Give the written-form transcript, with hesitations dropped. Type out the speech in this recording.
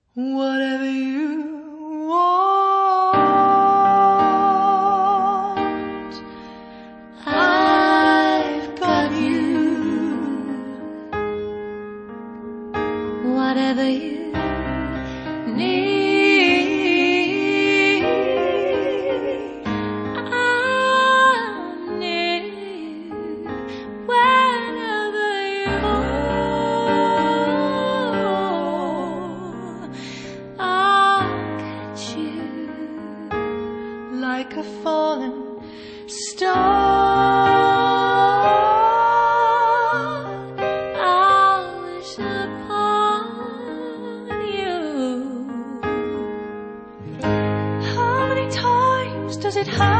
whatever you want, I've got you. Whatever you need, I'm near you. Whenever you are, I'll catch you like a falling star. I'll wish upon you. How many times does it happen?